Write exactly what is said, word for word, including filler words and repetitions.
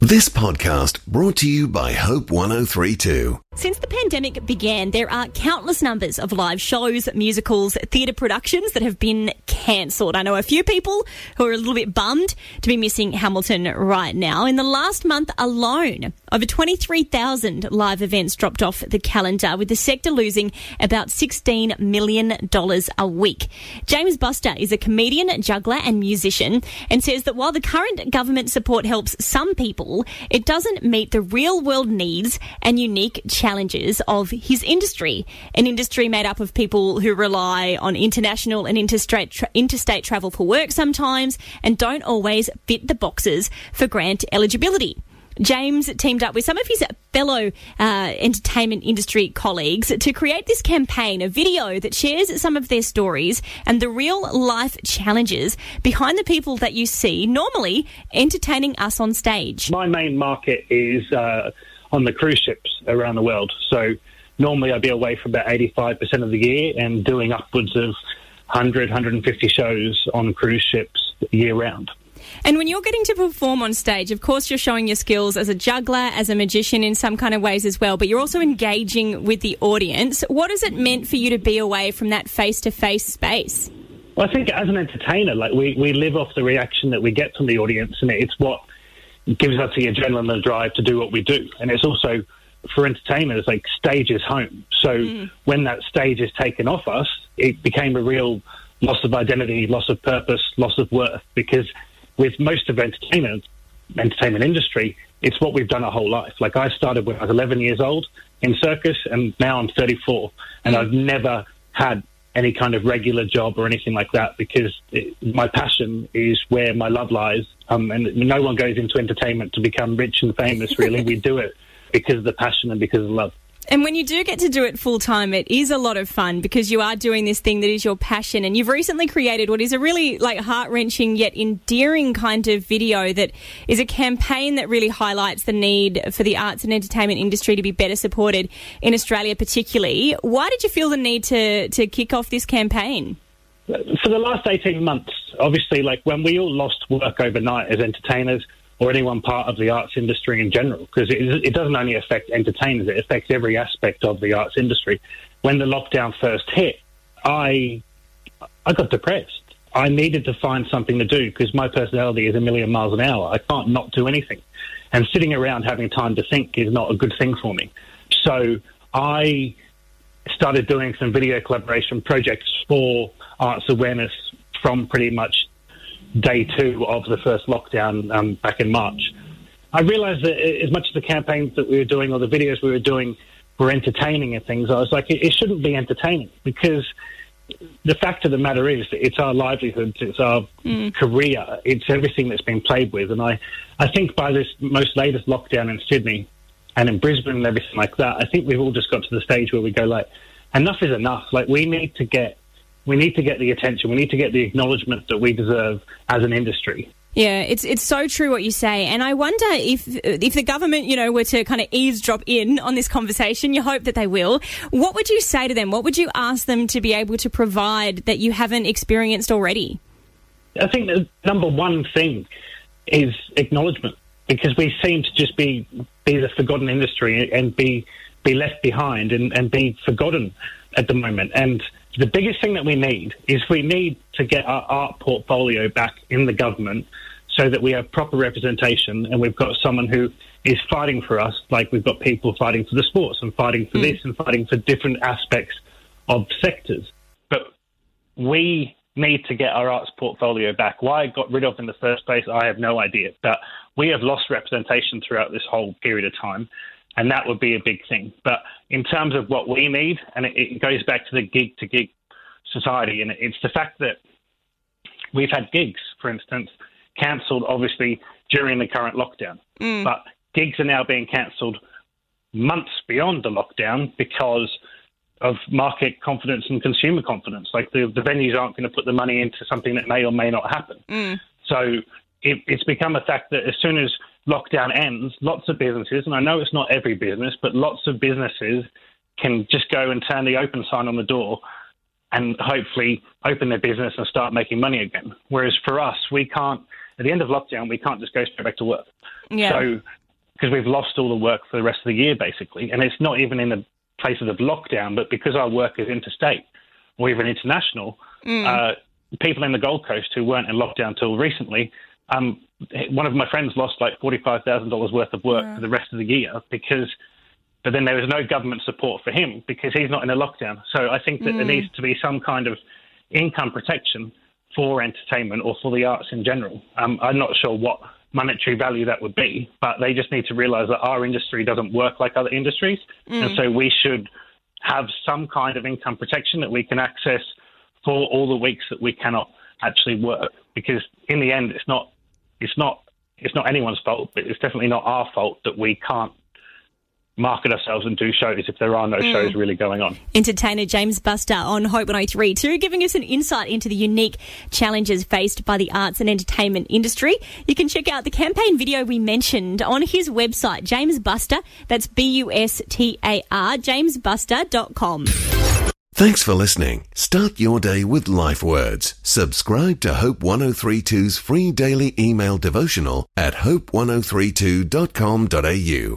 This podcast brought to you by Hope one oh three point two. Since the pandemic began, there are countless numbers of live shows, musicals, theatre productions that have been cancelled. I know a few people who are a little bit bummed to be missing Hamilton right now. In the last month alone, over twenty-three thousand live events dropped off the calendar, with the sector losing about sixteen million dollars a week. James Buster is a comedian, juggler and musician, and says that while the current government support helps some people, it doesn't meet the real-world needs and unique challenges of his industry, an industry made up of people who rely on international and interstate, tra- interstate travel for work sometimes and don't always fit the boxes for grant eligibility. James teamed up with some of his fellow uh, entertainment industry colleagues to create this campaign, a video that shares some of their stories and the real-life challenges behind the people that you see normally entertaining us on stage. My main market is uh, on the cruise ships around the world. So normally I'd be away for about eighty-five percent of the year and doing upwards of one hundred, one hundred fifty shows on cruise ships year-round. And when you're getting to perform on stage, of course, you're showing your skills as a juggler, as a magician in some kind of ways as well, but you're also engaging with the audience. What has it meant for you to be away from that face-to-face space? Well, I think as an entertainer, like we, we live off the reaction that we get from the audience, and it's what gives us the adrenaline and drive to do what we do. And it's also, for entertainers, like stage is home. So mm. when that stage is taken off us, it became a real loss of identity, loss of purpose, loss of worth, because with most of entertainment, entertainment industry, it's what we've done our whole life. Like I started when I was eleven years old in circus, and now I'm thirty-four, and mm. I've never had any kind of regular job or anything like that, because it, my passion is where my love lies. Um, and no one goes into entertainment to become rich and famous, really. We do it because of the passion and because of love. And when you do get to do it full time, it is a lot of fun because you are doing this thing that is your passion. And you've recently created what is a really like heart-wrenching yet endearing kind of video that is a campaign that really highlights the need for the arts and entertainment industry to be better supported in Australia particularly. Why did you feel the need to, to kick off this campaign? For the last eighteen months, obviously, like when we all lost work overnight as entertainers, or anyone part of the arts industry in general, because it, it doesn't only affect entertainers, it affects every aspect of the arts industry. When the lockdown first hit, I I got depressed. I needed to find something to do because my personality is a million miles an hour. I can't not do anything. And sitting around having time to think is not a good thing for me. So I started doing some video collaboration projects for arts awareness from pretty much day two of the first lockdown um, back in March. I realised that as much as the campaigns that we were doing or the videos we were doing were entertaining and things, I was like, it, it shouldn't be entertaining, because the fact of the matter is that it's our livelihood, it's our mm. career, it's everything that's been played with. And I, I think by this most latest lockdown in Sydney and in Brisbane and everything like that, I think we've all just got to the stage where we go like, enough is enough. Like we need to get We need to get the attention. We need to get the acknowledgement that we deserve as an industry. Yeah, it's it's so true what you say. And I wonder if if the government, you know, were to kind of eavesdrop in on this conversation, you hope that they will, what would you say to them? What would you ask them to be able to provide that you haven't experienced already? I think the number one thing is acknowledgement, because we seem to just be, be the forgotten industry and be, be left behind and, and be forgotten at the moment. And the biggest thing that we need is we need to get our art portfolio back in the government so that we have proper representation and we've got someone who is fighting for us, like we've got people fighting for the sports and fighting for mm. this and fighting for different aspects of sectors. But we need to get our arts portfolio back. Why it got rid of in the first place, I have no idea. But we have lost representation throughout this whole period of time. And that would be a big thing. But in terms of what we need, and it, it goes back to the gig-to-gig society, and it's the fact that we've had gigs, for instance, cancelled, obviously, during the current lockdown. Mm. But gigs are now being cancelled months beyond the lockdown because of market confidence and consumer confidence. Like the, the venues aren't going to put the money into something that may or may not happen. Mm. So it, it's become a fact that as soon as lockdown ends, lots of businesses, and I know it's not every business, but lots of businesses can just go and turn the open sign on the door and hopefully open their business and start making money again. Whereas for us, we can't, at the end of lockdown, we can't just go straight back to work. Yeah. So, because we've lost all the work for the rest of the year, basically. And it's not even in the places of lockdown, but because our work is interstate or even international, mm. uh, people in the Gold Coast who weren't in lockdown till recently, um, one of my friends lost like forty-five thousand dollars worth of work yeah. for the rest of the year because, but then there was no government support for him because he's not in a lockdown. So I think that mm. there needs to be some kind of income protection for entertainment or for the arts in general. Um, I'm not sure what monetary value that would be, but they just need to realise that our industry doesn't work like other industries, mm. and so we should have some kind of income protection that we can access for all the weeks that we cannot actually work. Because in the end, it's not, it's not, it's not anyone's fault, but it's definitely not our fault that we can't market ourselves and do shows if there are no mm. shows really going on. Entertainer James Buster on Hope one oh three point two, giving us an insight into the unique challenges faced by the arts and entertainment industry. You can check out the campaign video we mentioned on his website, James Buster. That's B U S T A R, james buster dot com. Thanks for listening. Start your day with Life Words. Subscribe to Hope one oh three point two's free daily email devotional at hope one oh three two dot com dot a u.